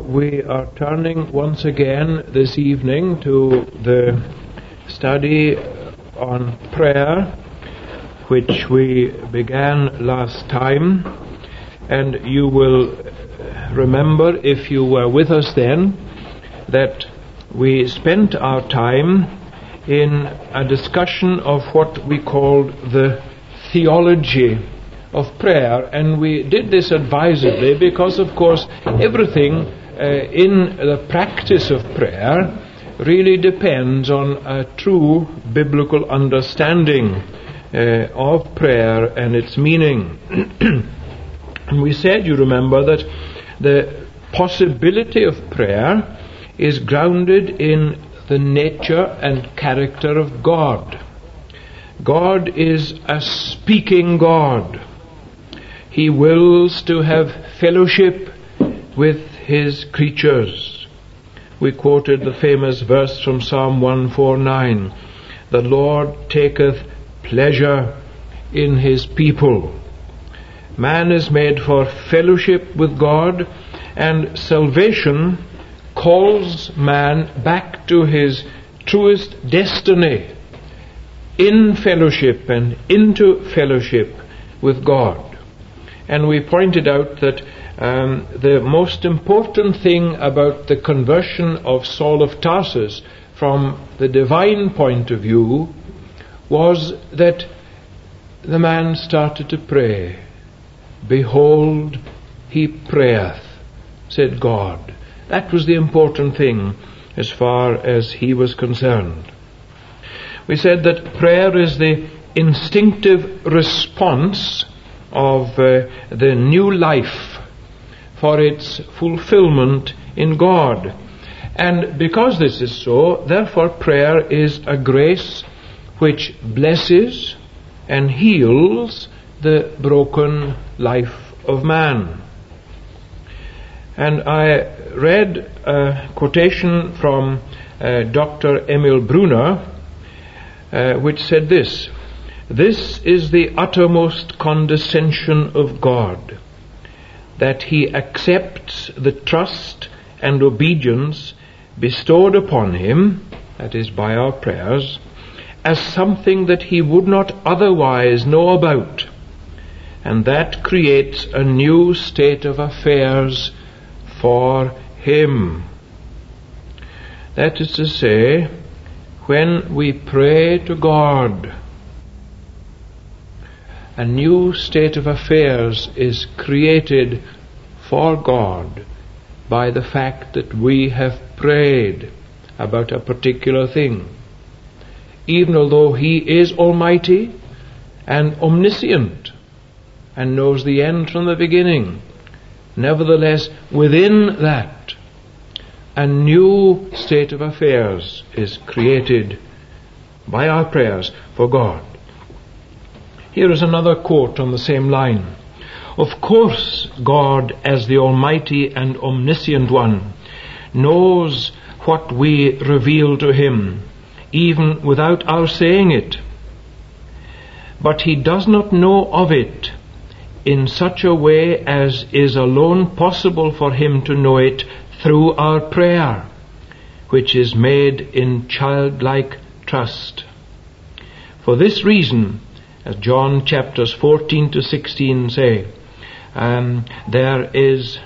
we are turning once again this evening to the study on prayer, which we began last time. And you will remember, if you were with us then, that we spent our time in a discussion of what we called the theology of prayer, and we did this advisedly because, of course, everything in the practice of prayer really depends on a true biblical understanding of prayer and its meaning. And we said, you remember, that the possibility of prayer is grounded in the nature and character of God. God is a speaking God. He wills to have fellowship with His creatures. We quoted the famous verse from Psalm 149, "The Lord taketh pleasure in His people." Man is made for fellowship with God, and salvation calls man back to his truest destiny, in fellowship and into fellowship with God. And we pointed out that the most important thing about the conversion of Saul of Tarsus from the divine point of view was that the man started to pray. "Behold, he prayeth," said God. That was the important thing as far as he was concerned. We said that prayer is the instinctive response of the new life for its fulfillment in God. And because this is so, therefore prayer is a grace which blesses and heals the broken life of man. And I read a quotation from Dr. Emil Brunner, which said this: "This is the uttermost condescension of God, that He accepts the trust and obedience bestowed upon Him," that is by our prayers, "as something that He would not otherwise know about, and that creates a new state of affairs for Him." That is to say, when we pray to God, a new state of affairs is created for God by the fact that we have prayed about a particular thing. Even although He is almighty and omniscient and knows the end from the beginning, nevertheless, within that, a new state of affairs is created by our prayers for God. Here is another quote on the same line. "Of course, God, as the Almighty and Omniscient One, knows what we reveal to Him, even without our saying it. But He does not know of it in such a way as is alone possible for Him to know it through our prayer, which is made in childlike trust. For this reason, as John chapters 14 to 16 say, there is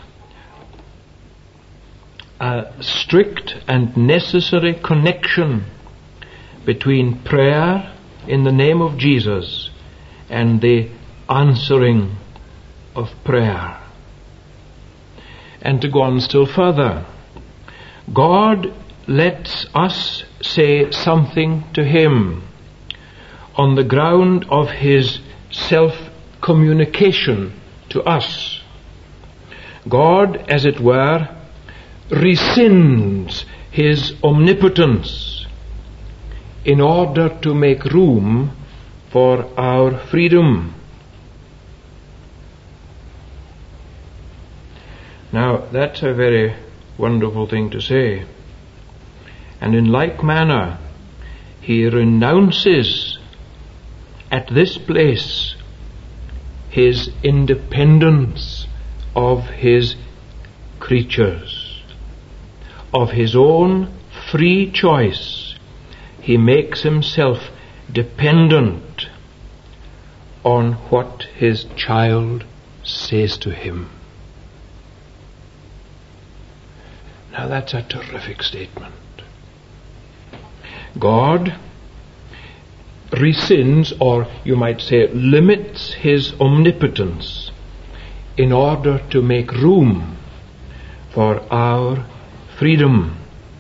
a strict and necessary connection between prayer in the name of Jesus and the answering of prayer." And to go on still further, God lets us say something to Him on the ground of His self-communication to us. God, as it were, rescinds His omnipotence in order to make room for our freedom. Now, that's a very wonderful thing to say. And in like manner, He renounces at this place His independence of His creatures. of his own free choice, he makes himself dependent on what his child says to him. Now that's a terrific statement. God rescinds, or you might say limits, his omnipotence in order to make room for our freedom.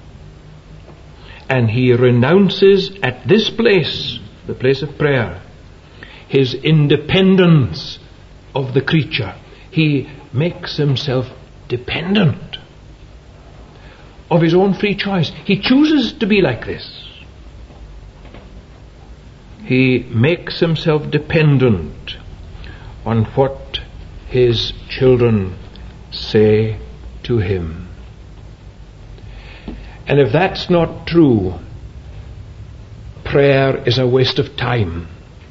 And he renounces at this place, the place of prayer, his independence of the creature. He makes himself dependent of his own free choice. He chooses to be like this. He makes himself dependent on what his children say to him. And if that's not true, prayer is a waste of time.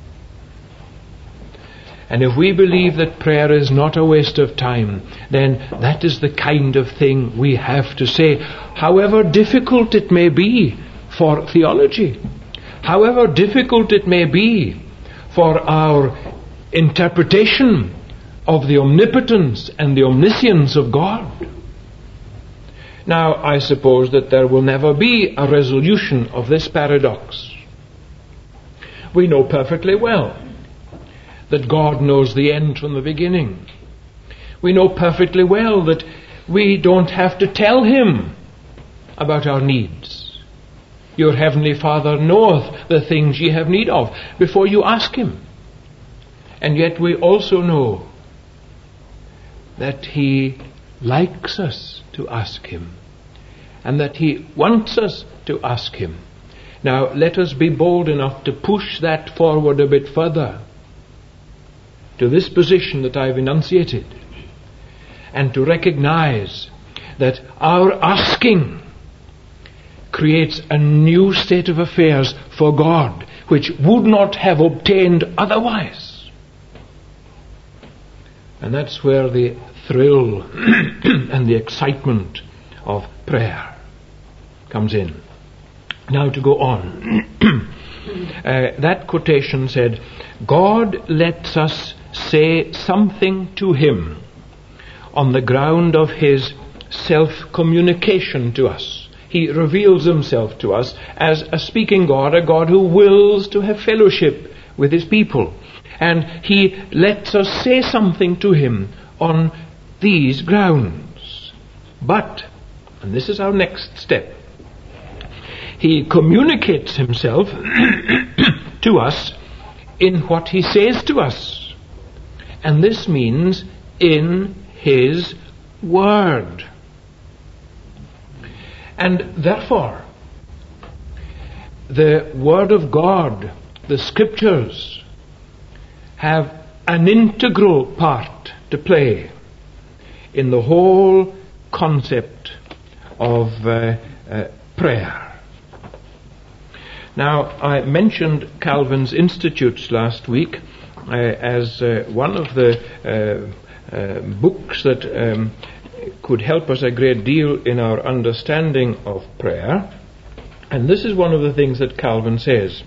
And if we believe that prayer is not a waste of time, then that is the kind of thing we have to say, however difficult it may be for theology, however difficult it may be for our interpretation of the omnipotence and the omniscience of God. Now, I suppose that there will never be a resolution of this paradox. We know perfectly well that God knows the end from the beginning. We know perfectly well that we don't have to tell him about our needs. Your heavenly Father knoweth the things ye have need of before you ask him. And yet we also know that he likes us to ask him, and that he wants us to ask him. Now let us be bold enough to push that forward a bit further to this position that I've enunciated, and to recognize that our asking creates a new state of affairs for God which would not have obtained otherwise. And that's where the thrill and the excitement of prayer comes in. Now to go on. That quotation said, God lets us say something to him on the ground of his self-communication to us. He reveals himself to us as a speaking God, a God who wills to have fellowship with his people. And he lets us say something to him on these grounds. But, and this is our next step, he communicates himself to us in what he says to us. And this means in his word. And therefore, the word of God, the scriptures, have an integral part to play in the whole concept of prayer. Now, I mentioned Calvin's Institutes last week as one of the books that could help us a great deal in our understanding of prayer. And this is one of the things that Calvin says.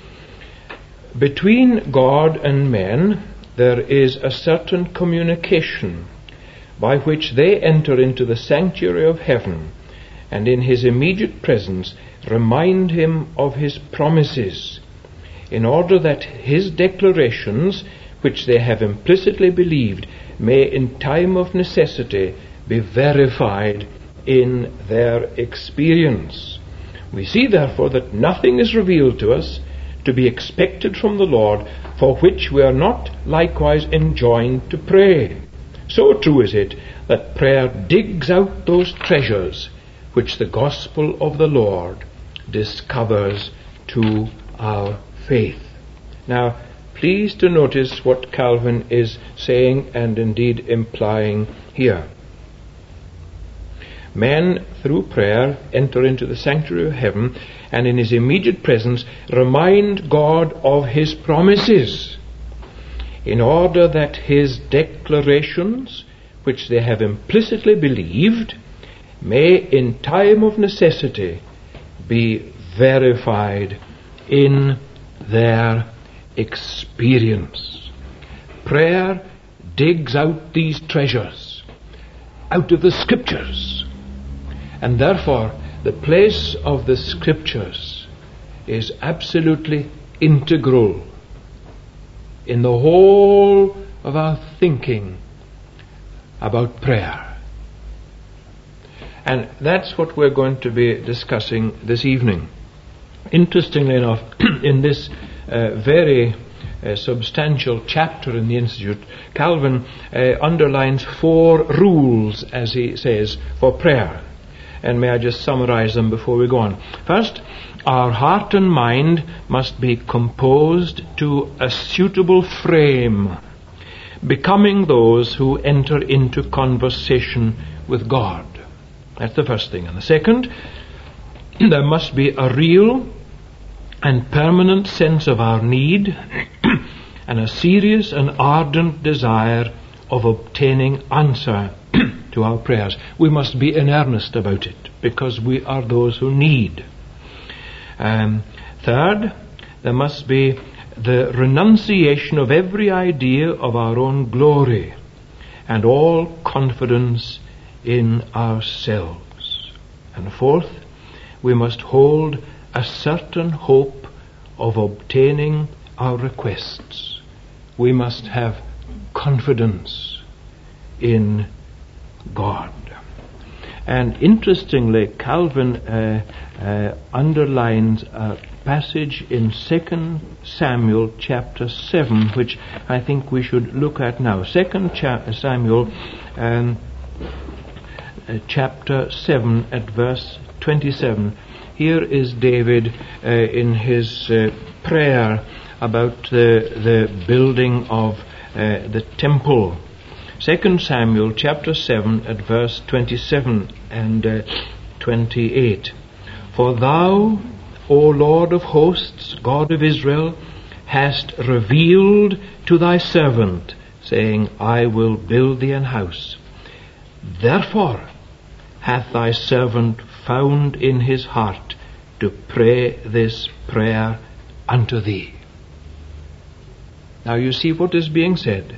Between God and men there is a certain communication by which they enter into the sanctuary of heaven, and in his immediate presence remind him of his promises, in order that his declarations, which they have implicitly believed, may in time of necessity be verified in their experience. We see therefore that nothing is revealed to us to be expected from the Lord, for which we are not likewise enjoined to pray. So true is it that prayer digs out those treasures which the gospel of the Lord discovers to our faith. Now, please to notice what Calvin is saying and indeed implying here. Men, through prayer, enter into the sanctuary of heaven, and in his immediate presence remind God of his promises, in order that his declarations, which they have implicitly believed, may in time of necessity be verified in their experience. Prayer digs out these treasures out of the Scriptures, and therefore the place of the Scriptures is absolutely integral in the whole of our thinking about prayer. And that's what we're going to be discussing this evening. Interestingly enough, in this very substantial chapter in the Institute, Calvin underlines 4 rules, as he says, for prayer. And may I just summarize them before we go on. First, our heart and mind must be composed to a suitable frame, becoming those who enter into conversation with God. That's the first thing. And the second, there must be a real and permanent sense of our need and a serious and ardent desire of obtaining answer to our prayers. We must be in earnest about it, because we are those who need. Third, there must be the renunciation of every idea of our own glory and all confidence in ourselves. And fourth, we must hold a certain hope of obtaining our requests. We must have confidence in God. And interestingly, Calvin underlines a passage in 2 Samuel chapter 7, which I think we should look at now. 2 Samuel chapter 7 at verse 27. Here is David in his prayer about the building of the temple. 2 Samuel chapter 7 at verse 27 and 28. For thou, O Lord of hosts, God of Israel, hast revealed to thy servant, saying, I will build thee an house. Therefore hath thy servant found in his heart to pray this prayer unto thee. Now you see what is being said.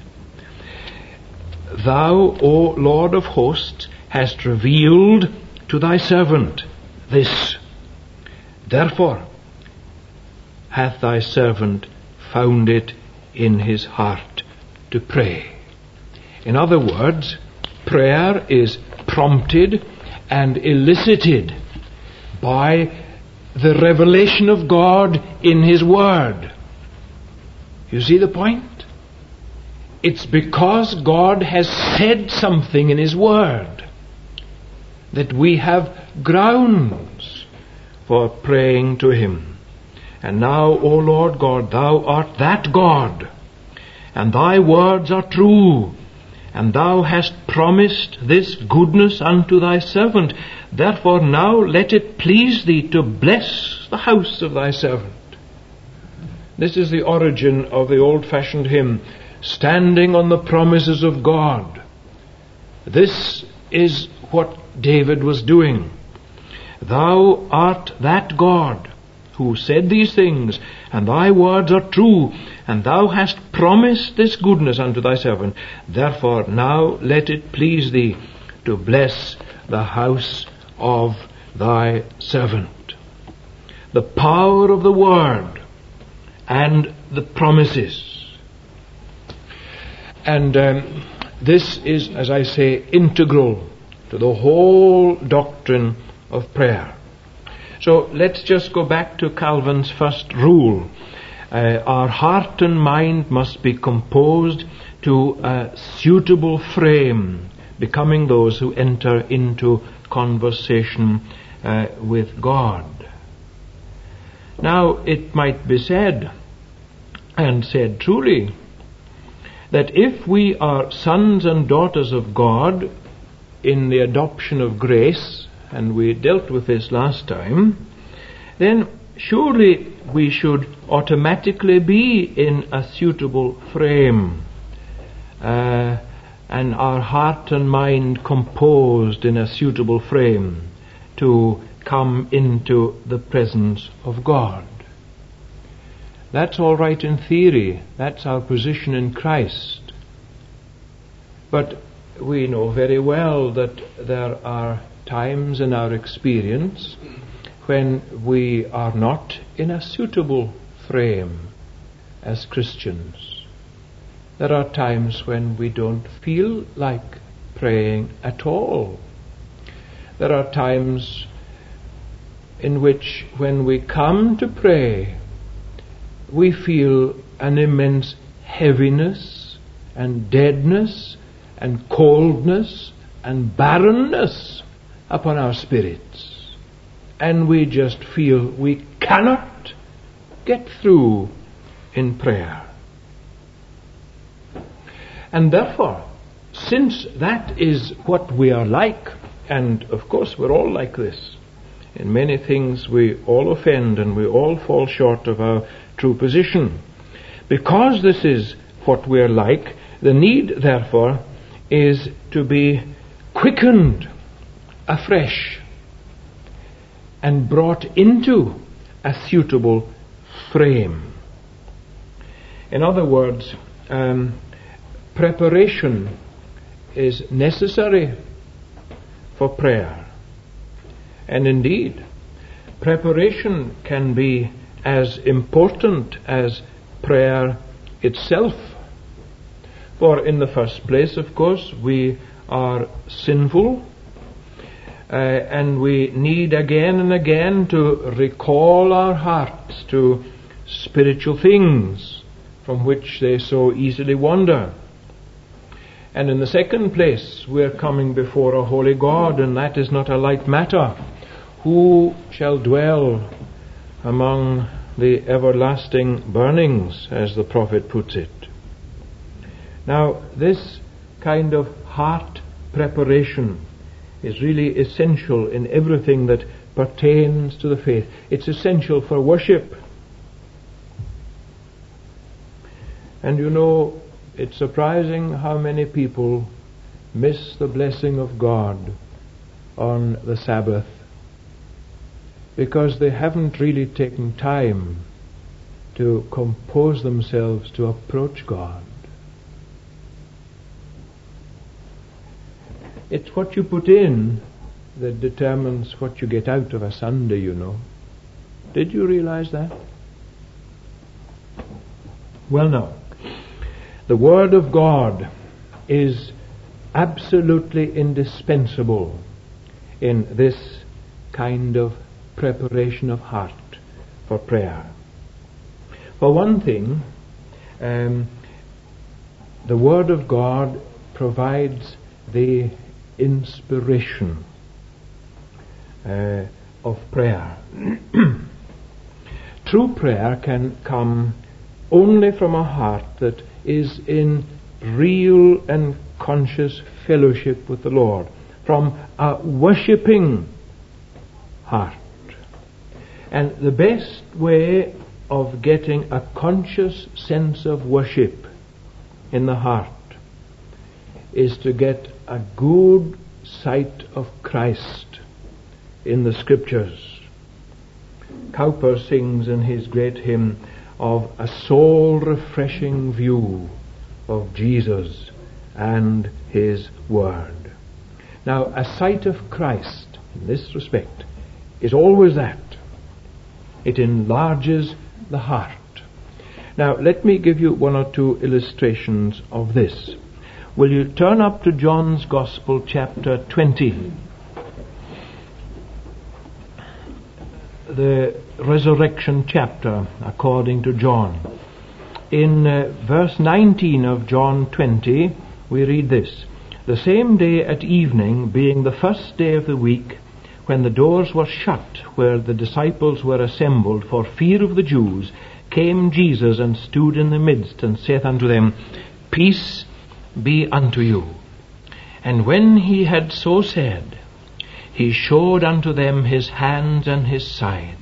Thou, O Lord of hosts, hast revealed to thy servant this. Therefore hath thy servant found it in his heart to pray. In other words, prayer is prompted and elicited by the revelation of God in His Word. You see the point? It's because God has said something in His Word that we have grounds for praying to Him. And now, O Lord God, Thou art that God, and Thy words are true, and Thou hast promised this goodness unto Thy servant. Therefore now let it please Thee to bless the house of Thy servant. This is the origin of the old-fashioned hymn, standing on the promises of God. This is what David was doing. Thou art that God who said these things, and Thy words are true, and Thou hast promised this goodness unto Thy servant. Therefore now let it please Thee to bless the house of Thy servant. The power of the Word and the promises. And this is, as I say, integral to the whole doctrine of prayer. So let's just go back to Calvin's first rule. Our heart and mind must be composed to a suitable frame, becoming those who enter into conversation with God. Now, it might be said, and said truly, that if we are sons and daughters of God in the adoption of grace, and we dealt with this last time, then surely we should automatically be in a suitable frame. and our heart and mind composed in a suitable frame to come into the presence of God. That's all right in theory. That's our position in Christ. But we know very well that there are times in our experience when we are not in a suitable frame as Christians. There are times when we don't feel like praying at all. There are times in which when we come to pray, we feel an immense heaviness and deadness and coldness and barrenness upon our spirits. And we just feel we cannot get through in prayer. And therefore, since that is what we are like, and of course we're all like this, in many things we all offend and we all fall short of our true position. Because this is what we are like, the need, therefore, is to be quickened afresh and brought into a suitable frame. In other words, preparation is necessary for prayer. And indeed, preparation can be as important as prayer itself. For in the first place, of course, we are sinful, and we need again and again to recall our hearts to spiritual things from which they so easily wander. And in the second place, we are coming before a holy God, and that is not a light matter. Who shall dwell among the everlasting burnings, as the prophet puts it? Now, this kind of heart preparation is really essential in everything that pertains to the faith. It's essential for worship. And you know, it's surprising how many people miss the blessing of God on the Sabbath because they haven't really taken time to compose themselves to approach God. It's what you put in that determines what you get out of a Sunday, you know. Did you realize that? Well, no. The Word of God is absolutely indispensable in this kind of preparation of heart for prayer. For one thing, the Word of God provides the inspiration of prayer. True prayer can come only from a heart that is in real and conscious fellowship with the Lord, from a worshipping heart. And the best way of getting a conscious sense of worship in the heart is to get a good sight of Christ in the Scriptures. Cowper sings in his great hymn of a soul-refreshing view of Jesus and His Word. Now, a sight of Christ, in this respect, is always that. It enlarges the heart. Now, let me give you one or two illustrations of this. Will you turn up to John's Gospel, chapter 20? The resurrection chapter, according to John. In verse 19 of John 20, we read this: "The same day at evening, being the first day of the week, when the doors were shut where the disciples were assembled for fear of the Jews, came Jesus and stood in the midst, and saith unto them, Peace be unto you. And when he had so said, he showed unto them his hands and his side.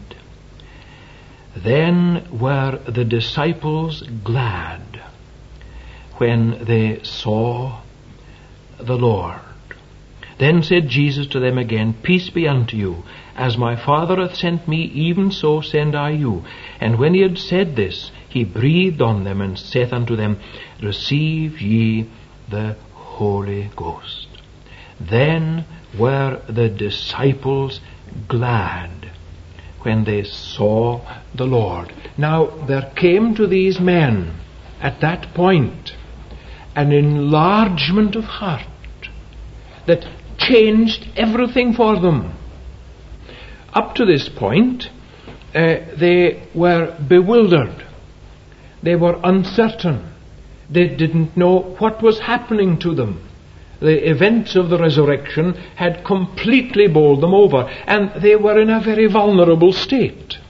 Then were the disciples glad when they saw the Lord. Then said Jesus to them again, Peace be unto you. As my Father hath sent me, even so send I you. And when he had said this, he breathed on them, and saith unto them, Receive ye the Holy Ghost. Then were the disciples glad when they saw the Lord. Now there came to these men at that point an enlargement of heart that changed everything for them. Up to this point, they were bewildered. They were uncertain. They didn't know what was happening to them. The events of the resurrection had completely bowled them over, and they were in a very vulnerable state.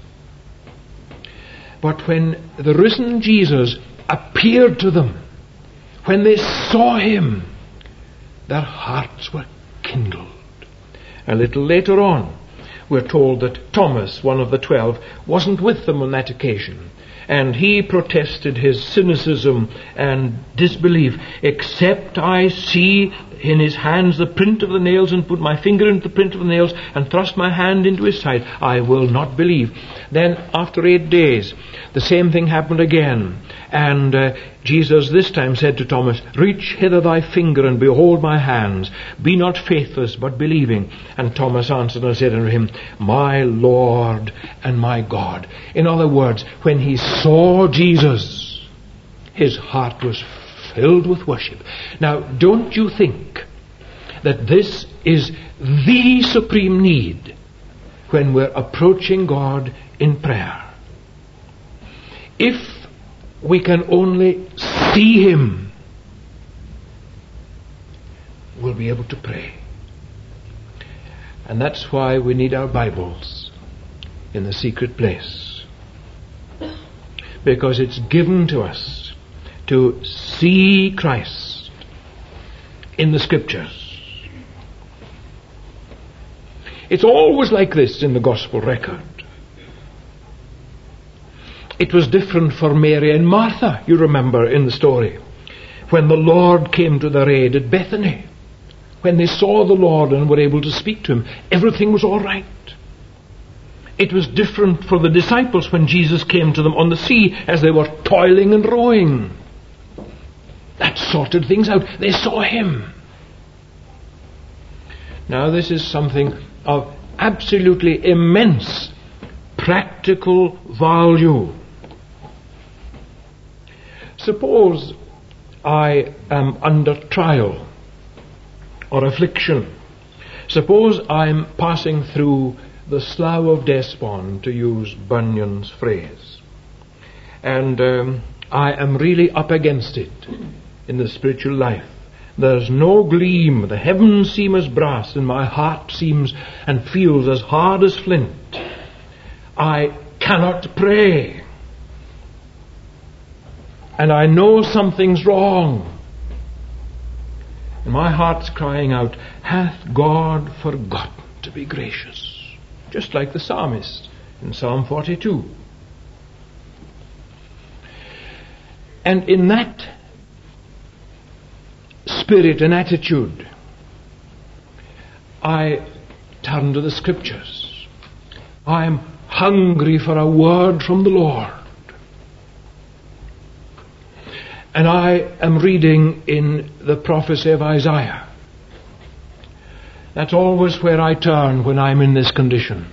But when the risen Jesus appeared to them, when they saw him, their hearts were kindled. A little later on, we're told that Thomas, one of the 12, wasn't with them on that occasion. And he protested his cynicism and disbelief. Except I see in his hands the print of the nails, and put my finger into the print of the nails, and thrust my hand into his side, I will not believe. Then, after 8 days, the same thing happened again. And Jesus this time said to Thomas, Reach hither thy finger, and behold my hands. Be not faithless, but believing. And Thomas answered and said unto him, My Lord and my God. In other words, when he saw Jesus, his heart was filled with worship. Now, don't you think that this is the supreme need when we're approaching God in prayer? If we can only see him, we'll be able to pray. And that's why we need our Bibles in the secret place. Because it's given to us to see Christ in the Scriptures. It's always like this in the Gospel record. It was different for Mary and Martha, you remember in the story, when the Lord came to their aid at Bethany. When they saw the Lord and were able to speak to him, everything was all right. It was different for the disciples when Jesus came to them on the sea as they were toiling and rowing. That sorted things out. They saw him. Now this is something of absolutely immense practical value. Suppose I am under trial or affliction. Suppose I'm passing through the Slough of Despond, to use Bunyan's phrase, and I am really up against it in the spiritual life. There's no gleam. The heavens seem as brass, and my heart seems and feels as hard as flint. I cannot pray. And I know something's wrong. And my heart's crying out, Hath God forgotten to be gracious? Just like the psalmist in Psalm 42. And in that spirit and attitude, I turn to the Scriptures. I am hungry for a word from the Lord. And I am reading in the prophecy of Isaiah. That's always where I turn when I'm in this condition.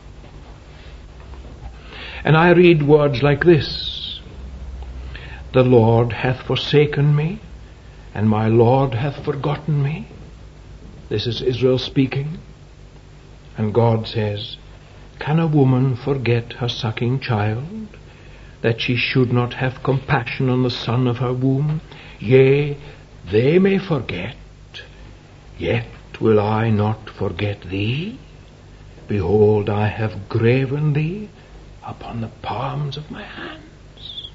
And I read words like this: The Lord hath forsaken me, and my Lord hath forgotten me. This is Israel speaking. And God says, Can a woman forget her sucking child, that she should not have compassion on the son of her womb? Yea, they may forget, yet will I not forget thee? Behold, I have graven thee upon the palms of my hands.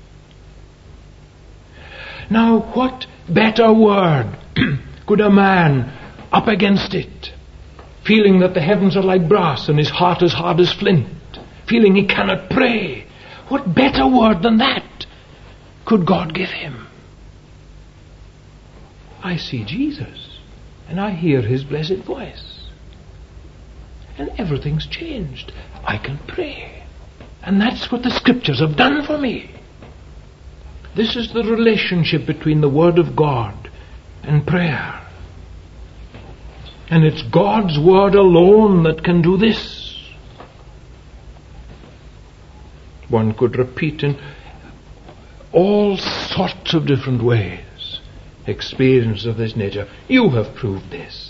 Now, what better word could a man up against it, feeling that the heavens are like brass and his heart as hard as flint, feeling he cannot pray, what better word than that could God give him? I see Jesus. and I hear his blessed voice. And everything's changed. I can pray. And that's what the Scriptures have done for me. This is the relationship between the Word of God and prayer. And it's God's Word alone that can do this. One could repeat in all sorts of different ways experience of this nature. You have proved this.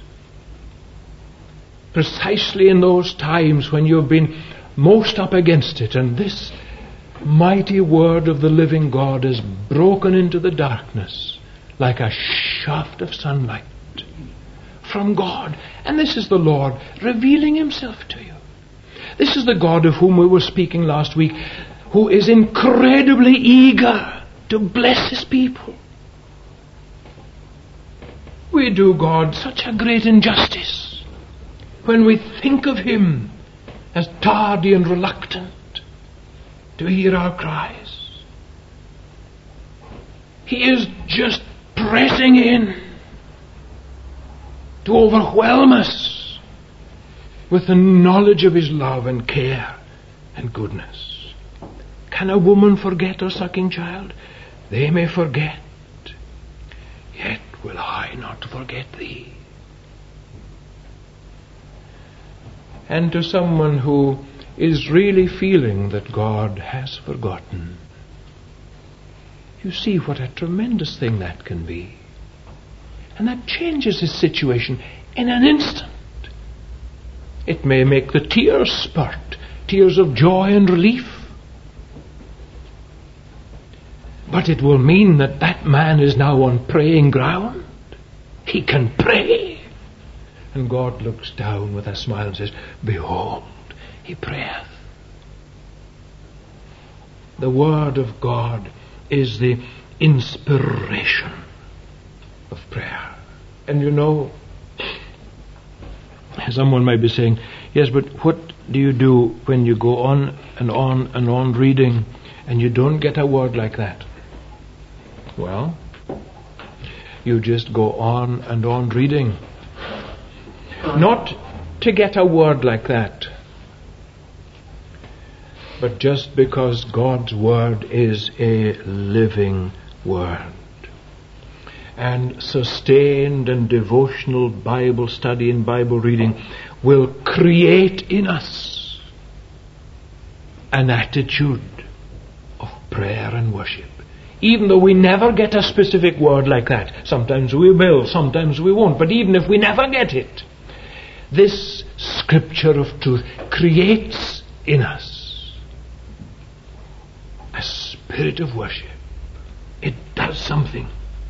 Precisely in those times when you've been most up against it, and this mighty Word of the living God is broken into the darkness like a shaft of sunlight from God. And this is the Lord revealing himself to you. This is the God of whom we were speaking last week, who is incredibly eager to bless his people. We do God such a great injustice when we think of him as tardy and reluctant to hear our cries. He is just pressing in to overwhelm us with the knowledge of his love and care and goodness. Can a woman forget her sucking child? They may forget, yet will I not forget thee. And to someone who is really feeling that God has forgotten, you see what a tremendous thing that can be. And that changes his situation in an instant. It may make the tears spurt, tears of joy and relief. But it will mean that that man is now on praying ground. He can pray. And God looks down with a smile and says, behold, he prayeth. The Word of God is the inspiration of prayer. And you know, someone might be saying, yes, but what do you do when you go on and on and on reading and you don't get a word like that? Well, you just go on and on reading. Not to get a word like that, but just because God's Word is a living Word. And sustained and devotional Bible study and Bible reading will create in us an attitude of prayer and worship. Even though we never get a specific word like that. Sometimes we will, sometimes we won't. But even if we never get it, this Scripture of truth creates in us a spirit of worship. It does something.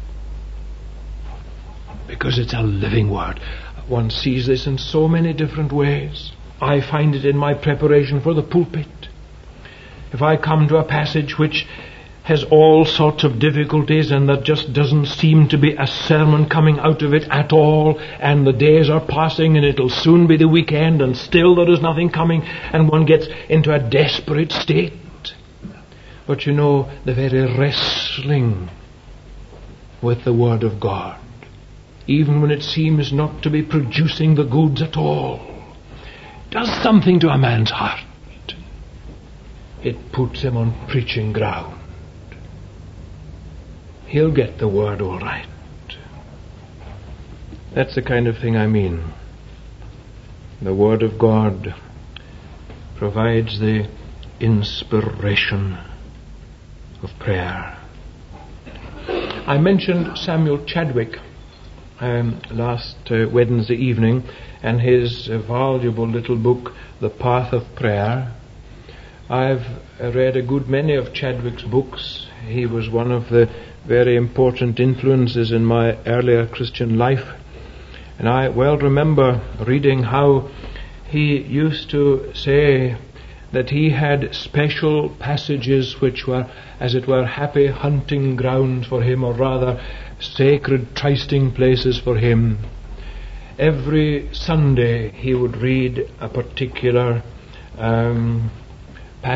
Because it's a living Word. One sees this in so many different ways. I find it in my preparation for the pulpit. If I come to a passage which has all sorts of difficulties and that just doesn't seem to be a sermon coming out of it at all, and the days are passing and it'll soon be the weekend and still there is nothing coming, and one gets into a desperate state. But you know, the very wrestling with the Word of God, even when it seems not to be producing the goods at all, does something to a man's heart. It puts him on preaching ground. He'll get the Word all right. That's the kind of thing I mean. The Word of God provides the inspiration of prayer. I mentioned Samuel Chadwick last Wednesday evening, and his valuable little book, The Path of Prayer. I've read a good many of Chadwick's books. He was one of the very important influences in my earlier Christian life. And I well remember reading how he used to say that he had special passages which were, as it were, happy hunting grounds for him, or rather sacred trysting places for him. Every Sunday he would read a particular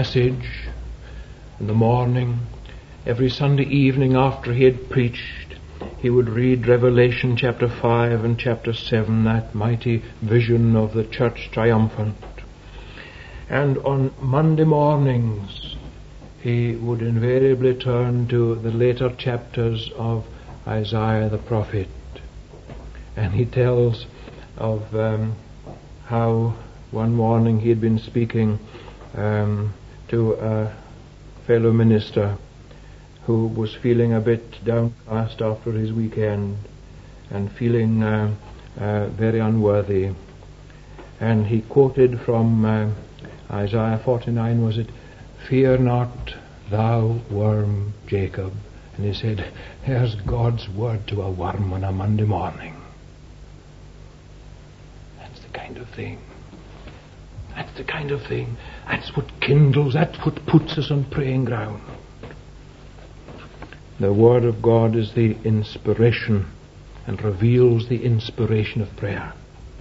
passage in the morning. Every Sunday evening after he had preached, he would read Revelation chapter 5 and chapter 7, that mighty vision of the church triumphant. And on Monday mornings, he would invariably turn to the later chapters of Isaiah the prophet. And he tells of how one morning he had been speaking to a fellow minister who was feeling a bit downcast after his weekend and feeling very unworthy. And he quoted from Isaiah 49, was it? "Fear not, thou worm Jacob." And he said, there's God's word to a worm on a Monday morning. That's the kind of thing. That's the kind of thing. That's what kindles, that's what puts us on praying ground. The Word of God is the inspiration and reveals the inspiration of prayer.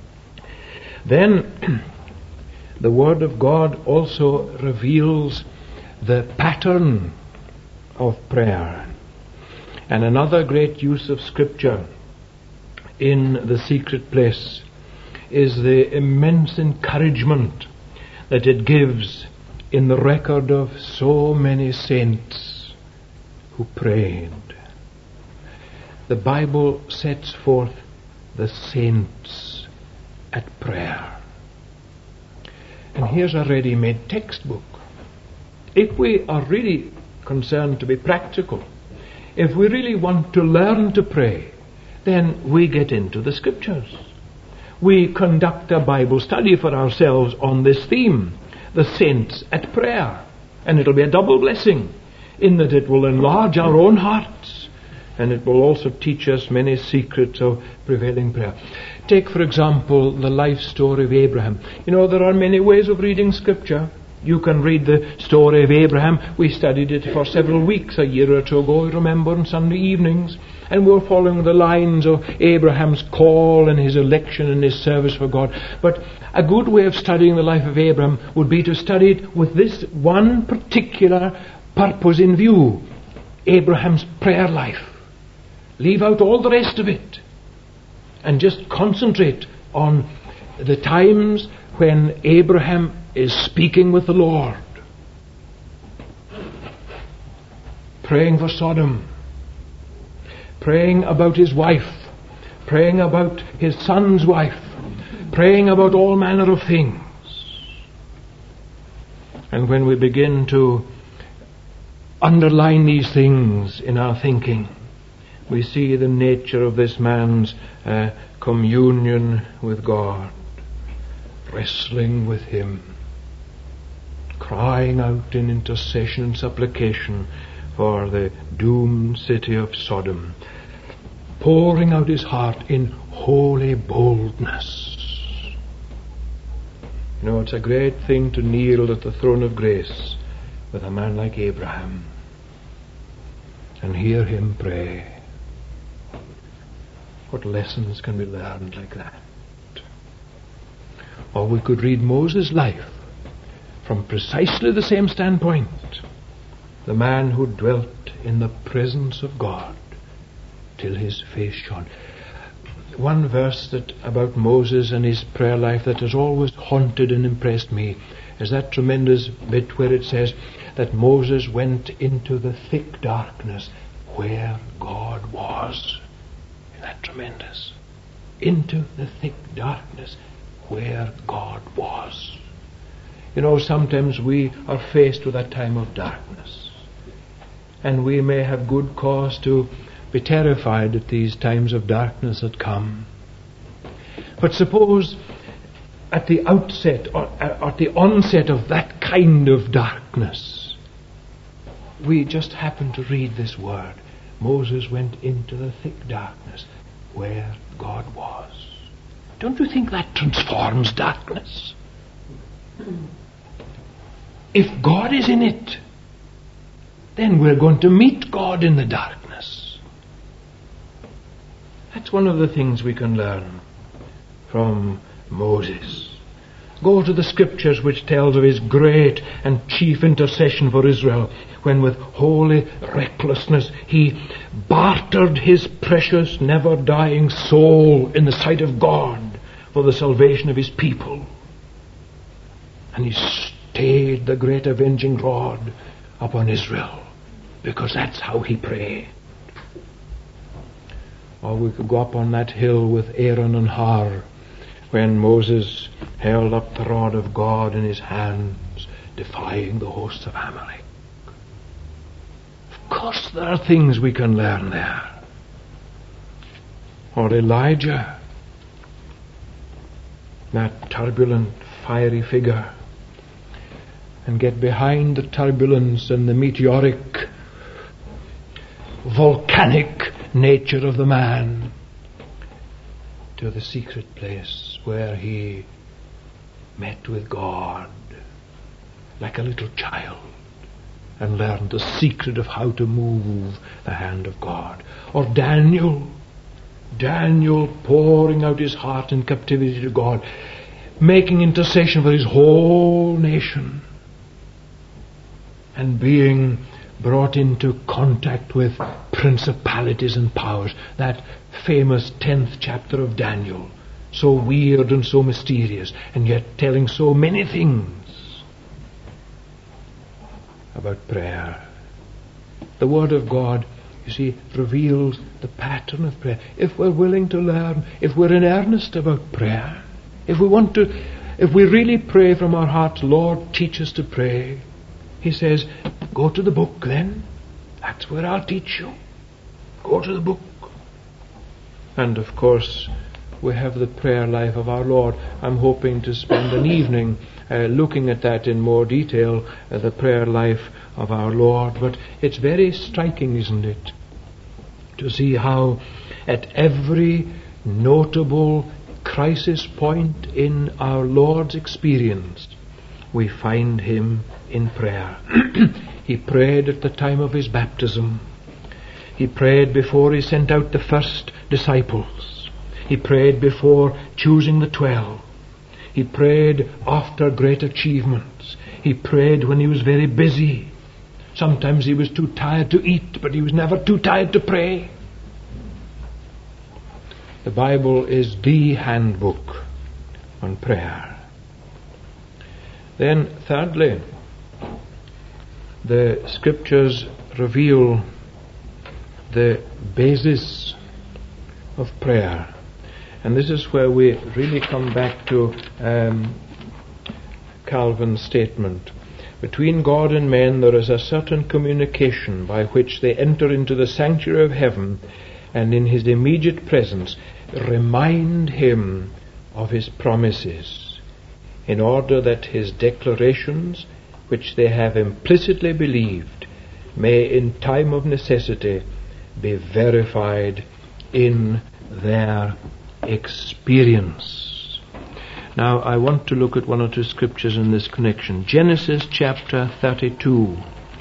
Then the Word of God also reveals the pattern of prayer. And another great use of Scripture in the secret place is the immense encouragement that it gives in the record of so many saints who prayed. The Bible sets forth the saints at prayer. And here's a ready-made textbook. If we are really concerned to be practical, if we really want to learn to pray, then we get into the Scriptures. We conduct a Bible study for ourselves on this theme, the saints at prayer. And it'll be a double blessing, in that it will enlarge our own hearts, and it will also teach us many secrets of prevailing prayer. Take, for example, the life story of Abraham. You know, there are many ways of reading Scripture. You can read the story of Abraham. We studied it for several weeks a year or two ago, I remember, on Sunday evenings. And we're following the lines of Abraham's call and his election and his service for God. But a good way of studying the life of Abraham would be to study it with this one particular purpose in view: Abraham's prayer life. Leave out all the rest of it and just concentrate on the times when Abraham is speaking with the Lord, praying for Sodom, praying about his wife, praying about his son's wife, praying about all manner of things. And when we begin to underline these things in our thinking, we see the nature of this man's communion with God, wrestling with Him, crying out in intercession and supplication for the doomed city of Sodom, pouring out his heart in holy boldness. You know, it's a great thing to kneel at the throne of grace with a man like Abraham and hear him pray. What lessons can be learned like that? Or we could read Moses' life from precisely the same standpoint. The man who dwelt in the presence of God till his face shone. One verse that about Moses and his prayer life that has always haunted and impressed me is that tremendous bit where it says that Moses went into the thick darkness where God was. Isn't that tremendous? Into the thick darkness where God was. You know, sometimes we are faced with a time of darkness, and we may have good cause to be terrified at these times of darkness that come. But suppose at the outset or at the onset of that kind of darkness, we just happen to read this word: Moses went into the thick darkness where God was. Don't you think that transforms darkness? If God is in it, then we're going to meet God in the darkness. That's one of the things we can learn from Moses. Go to the scriptures which tells of his great and chief intercession for Israel, when with holy recklessness he bartered his precious, never-dying soul in the sight of God for the salvation of his people. And he stayed the great avenging rod upon Israel, because that's how he prayed. Or we could go up on that hill with Aaron and Hur, when Moses held up the rod of God in his hands, defying the hosts of Amalek. Of course there are things we can learn there. Or Elijah, that turbulent, fiery figure, and get behind the turbulence and the meteoric, volcanic nature of the man to the secret place where he met with God like a little child and learned the secret of how to move the hand of God. Or Daniel pouring out his heart in captivity to God, making intercession for his whole nation, and being brought into contact with principalities and powers. That famous 10th chapter of Daniel, so weird and so mysterious, and yet telling so many things about prayer. The Word of God, you see, reveals the pattern of prayer. If we're willing to learn, if we're in earnest about prayer, if we really pray from our hearts, Lord, teach us to pray, he says, go to the book then. That's where I'll teach you. Go to the book. And of course, we have the prayer life of our Lord. I'm hoping to spend an evening looking at that in more detail, the prayer life of our Lord. But it's very striking, isn't it, to see how at every notable crisis point in our Lord's experience, we find him in prayer. He prayed at the time of his baptism. He prayed before he sent out the first disciples. He prayed before choosing the 12. He prayed after great achievements. He prayed when he was very busy. Sometimes he was too tired to eat, but he was never too tired to pray. The Bible is the handbook on prayer. Then, thirdly, the scriptures reveal the basis of prayer. And this is where we really come back to Calvin's statement. Between God and men there is a certain communication by which they enter into the sanctuary of heaven, and in his immediate presence remind him of his promises, in order that his declarations, which they have implicitly believed, may in time of necessity be verified in their experience. Now I want to look at one or two scriptures in this connection. Genesis chapter 32.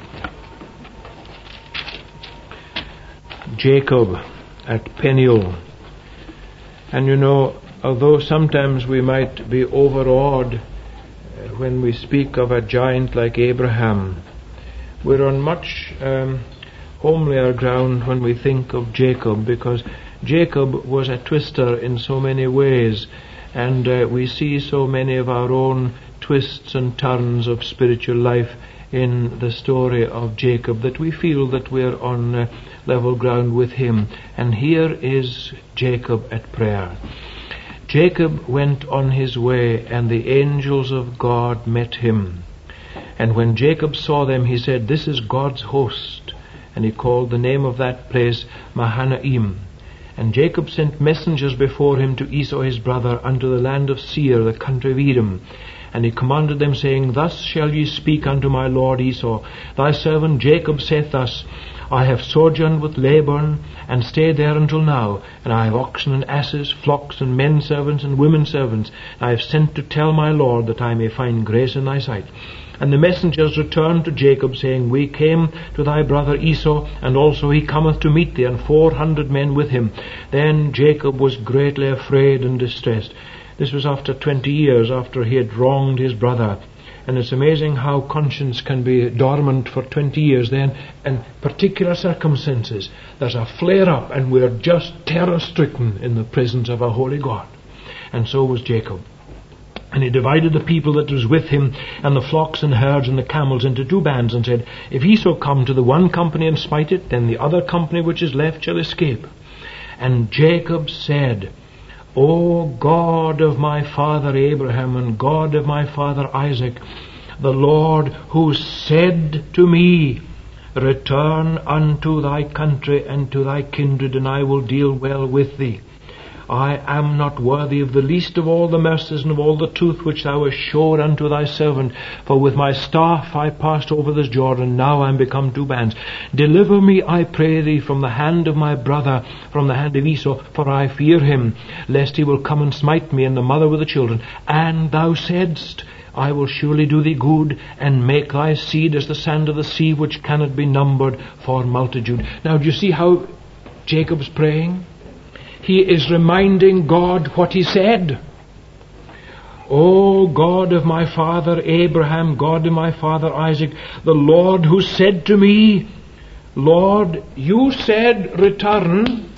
Jacob at Peniel. And you know, although sometimes we might be overawed when we speak of a giant like Abraham, we're on much homelier ground when we think of Jacob, because Jacob was a twister in so many ways, and we see so many of our own twists and turns of spiritual life in the story of Jacob that we feel that we're on level ground with him. And here is Jacob at prayer. Jacob went on his way, and the angels of God met him. And when Jacob saw them, he said, "This is God's host." And he called the name of that place Mahanaim. And Jacob sent messengers before him to Esau his brother unto the land of Seir, the country of Edom. And he commanded them, saying, "Thus shall ye speak unto my lord Esau. Thy servant Jacob saith thus, I have sojourned with Laban, and stayed there until now, and I have oxen and asses, flocks and men servants and women servants. I have sent to tell my lord that I may find grace in thy sight." And the messengers returned to Jacob, saying, "We came to thy brother Esau, and also he cometh to meet thee, and 400 men with him." Then Jacob was greatly afraid and distressed. This was after 20 years after he had wronged his brother. And it's amazing how conscience can be dormant for 20 years then, in particular circumstances. There's a flare-up and we're just terror-stricken in the presence of a holy God. And so was Jacob. And he divided the people that was with him, and the flocks and herds and the camels, into 2 bands, and said, If he so come to the one company and smite it, then the other company which is left shall escape. And Jacob said, O God of my father Abraham and God of my father Isaac, the Lord who said to me, Return unto thy country and to thy kindred, and I will deal well with thee. I am not worthy of the least of all the mercies and of all the truth which thou hast showed unto thy servant. For with my staff I passed over this Jordan, now I am become 2 bands. Deliver me, I pray thee, from the hand of my brother, from the hand of Esau, for I fear him, lest he will come and smite me and the mother with the children. And thou saidst, I will surely do thee good, and make thy seed as the sand of the sea, which cannot be numbered for multitude. Now do you see how Jacob's praying? He is reminding God what he said. O God of my father Abraham, God of my father Isaac, the Lord who said to me, Lord, you said return,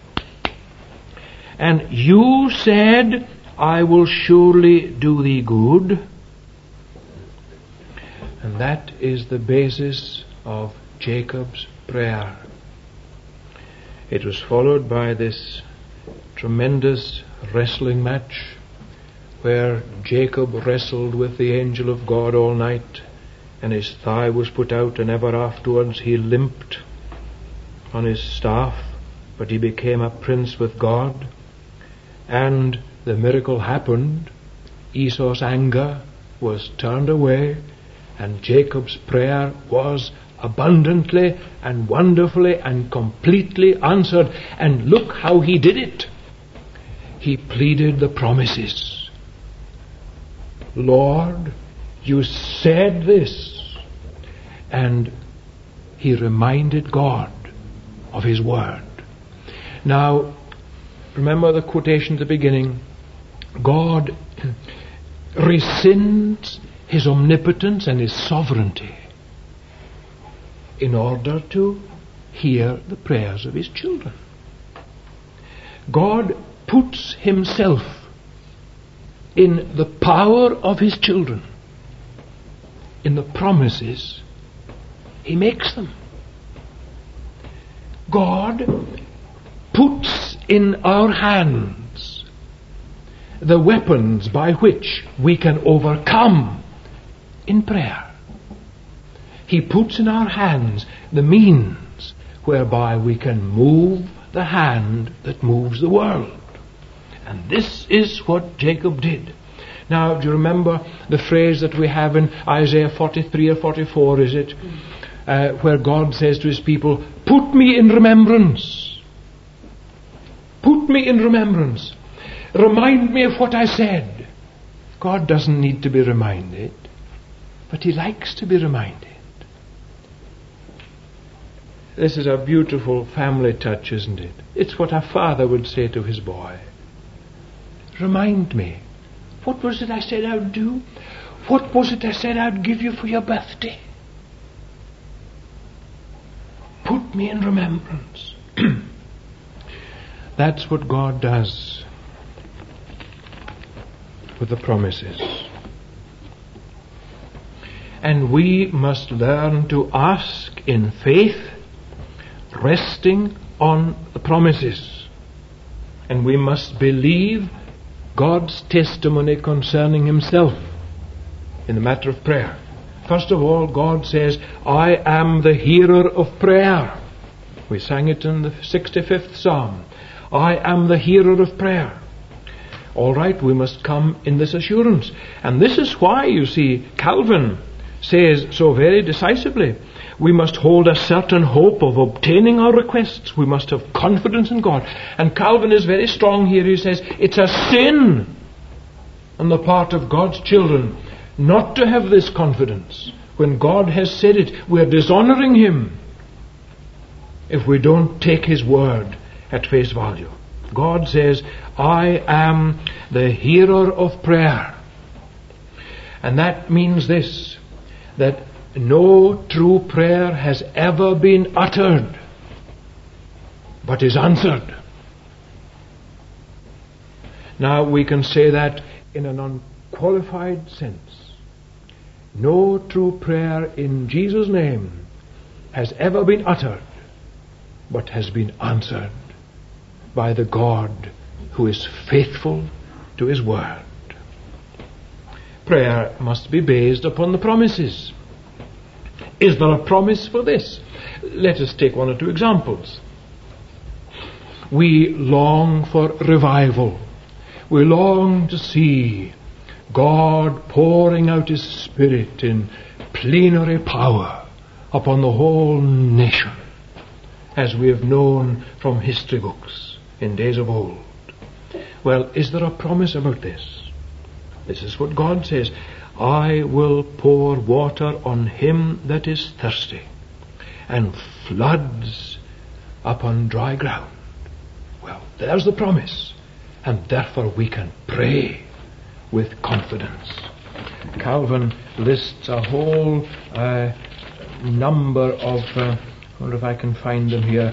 and you said I will surely do thee good. And that is the basis of Jacob's prayer. It was followed by this tremendous wrestling match where Jacob wrestled with the angel of God all night, and his thigh was put out, and ever afterwards he limped on his staff, but he became a prince with God. And the miracle happened. Esau's anger was turned away, and Jacob's prayer was abundantly and wonderfully and completely answered. And look how he did it. He pleaded the promises. Lord, you said this. And he reminded God of his word. Now, remember the quotation at the beginning. God rescinds his omnipotence and his sovereignty in order to hear the prayers of his children. God puts himself in the power of his children, in the promises he makes them. God puts in our hands the weapons by which we can overcome in prayer. He puts in our hands the means whereby we can move the hand that moves the world. And this is what Jacob did. Now, do you remember the phrase that we have in Isaiah 43 or 44, is it? Where God says to his people, put me in remembrance. Put me in remembrance. Remind me of what I said. God doesn't need to be reminded, but he likes to be reminded. This is a beautiful family touch, isn't it? It's what a father would say to his boy. Remind me. What was it I said I would do? What was it I said I would give you for your birthday? Put me in remembrance. That's what God does with the promises. And we must learn to ask in faith, resting on the promises. And we must believe God's testimony concerning himself in the matter of prayer. First of all, God says, I am the hearer of prayer. We sang it in the 65th Psalm. I am the hearer of prayer. All right, we must come in this assurance. And this is why, you see, Calvin says so very decisively, we must hold a certain hope of obtaining our requests. We must have confidence in God. And Calvin is very strong here. He says it's a sin on the part of God's children not to have this confidence. When God has said it, we are dishonoring him if we don't take his word at face value. God says, I am the hearer of prayer. And that means this, that no true prayer has ever been uttered, but is answered. Now we can say that in an unqualified sense. No true prayer in Jesus' name has ever been uttered, but has been answered by the God who is faithful to His word. Prayer must be based upon the promises. Is there a promise for this? Let us take one or two examples. We long for revival. We long to see God pouring out His Spirit in plenary power upon the whole nation, as we have known from history books in days of old. Well, is there a promise about this? This is what God says, I will pour water on him that is thirsty, and floods upon dry ground. Well, there's the promise, and therefore we can pray with confidence. Calvin lists a whole number of, I wonder if I can find them here.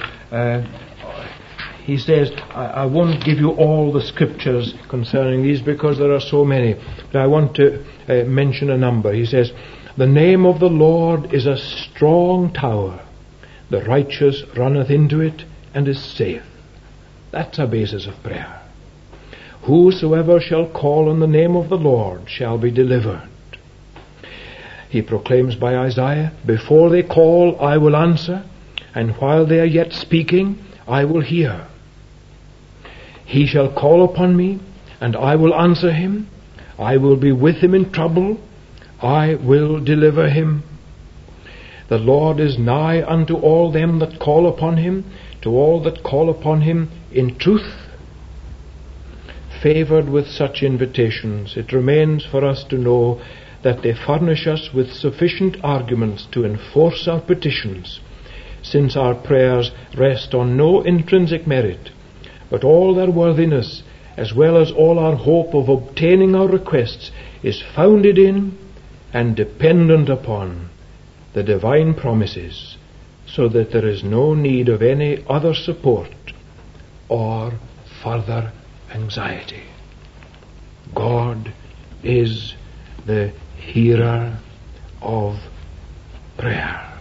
He says, I won't give you all the scriptures concerning these because there are so many, but I want to mention a number. He says, the name of the Lord is a strong tower. The righteous runneth into it and is safe. That's a basis of prayer. Whosoever shall call on the name of the Lord shall be delivered. He proclaims by Isaiah, before they call, I will answer, and while they are yet speaking, I will hear. He shall call upon me, and I will answer him. I will be with him in trouble. I will deliver him. The Lord is nigh unto all them that call upon him, to all that call upon him in truth. Favoured with such invitations, it remains for us to know that they furnish us with sufficient arguments to enforce our petitions, since our prayers rest on no intrinsic merit, but all their worthiness, as well as all our hope of obtaining our requests, is founded in and dependent upon the divine promises, so that there is no need of any other support or further anxiety. God is the hearer of prayer.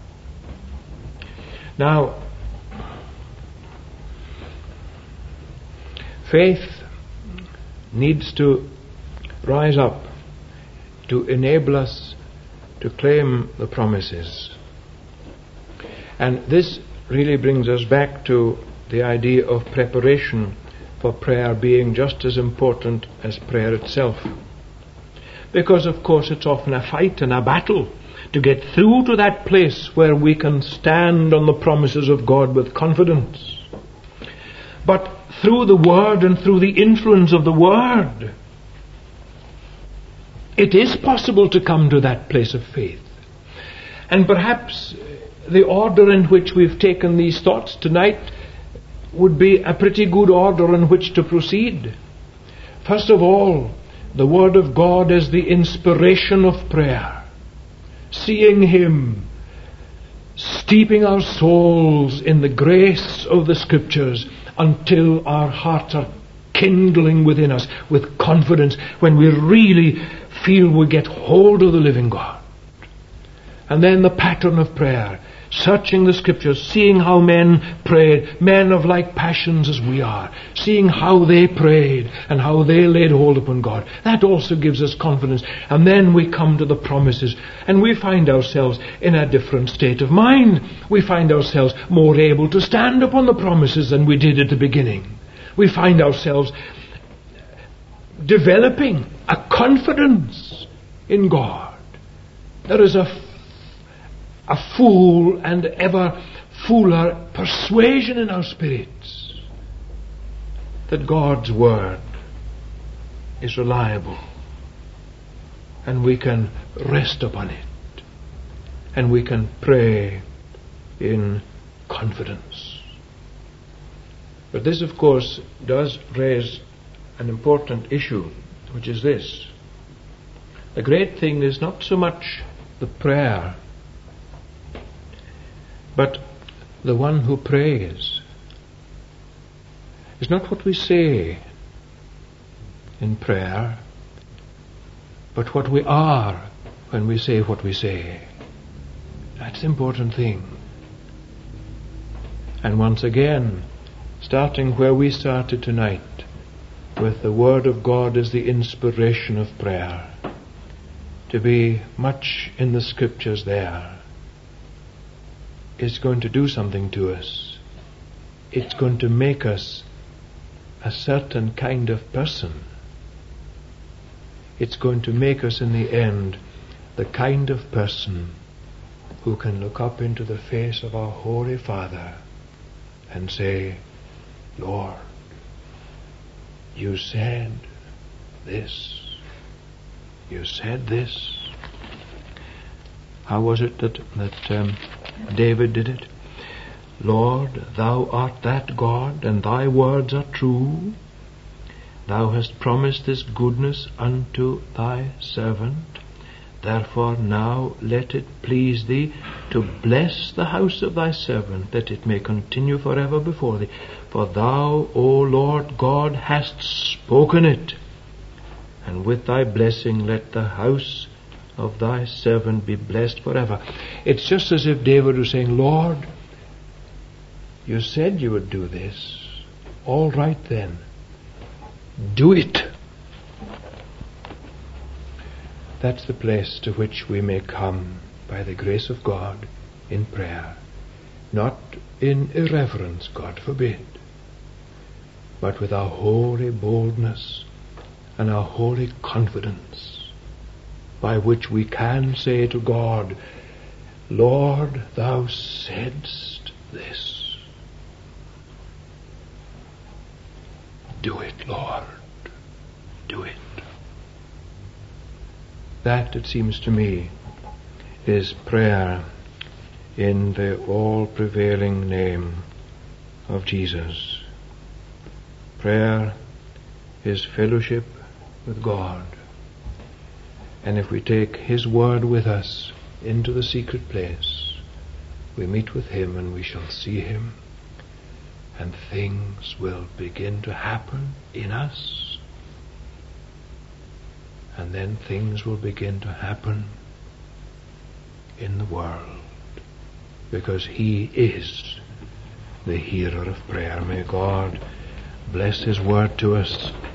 Now, faith needs to rise up to enable us to claim the promises. And this really brings us back to the idea of preparation for prayer being just as important as prayer itself. Because, of course, it's often a fight and a battle to get through to that place where we can stand on the promises of God with confidence. But through the Word and through the influence of the Word, it is possible to come to that place of faith. And perhaps the order in which we've taken these thoughts tonight would be a pretty good order in which to proceed. First of all, the Word of God as the inspiration of prayer. Seeing Him steeping our souls in the grace of the Scriptures until our hearts are kindling within us with confidence when we really feel we get hold of the living God. And then the pattern of prayer, searching the Scriptures, seeing how men prayed, men of like passions as we are, seeing how they prayed and how they laid hold upon God. That also gives us confidence. And then we come to the promises and we find ourselves in a different state of mind. We find ourselves more able to stand upon the promises than we did at the beginning. We find ourselves developing a confidence in God. There is a full and ever fuller persuasion in our spirits that God's Word is reliable, and we can rest upon it, and we can pray in confidence. But this, of course, does raise an important issue, which is this. The great thing is not so much the prayer, but the one who prays. It's not what we say in prayer, but what we are when we say what we say. That's the important thing. And once again, starting where we started tonight, with the Word of God as the inspiration of prayer, to be much in the Scriptures there, is going to do something to us. It's going to make us a certain kind of person. It's going to make us in the end the kind of person who can look up into the face of our Holy Father and say, Lord, you said this. You said this. How was it that David did it? Lord, thou art that God, and thy words are true. Thou hast promised this goodness unto thy servant. Therefore now let it please thee to bless the house of thy servant, that it may continue forever before thee. For thou, O Lord God, hast spoken it. And with thy blessing let the house of thy servant be blessed forever. It's just as if David was saying, Lord, you said you would do this. All right then. Do it. That's the place to which we may come by the grace of God in prayer. Not in irreverence, God forbid, but with our holy boldness and our holy confidence, by which we can say to God, Lord, thou saidst this. Do it, Lord. Do it. That, it seems to me, is prayer in the all-prevailing name of Jesus. Prayer is fellowship with God. And if we take His Word with us into the secret place, we meet with Him and we shall see Him, and things will begin to happen in us, and then things will begin to happen in the world, because He is the hearer of prayer. May God bless His Word to us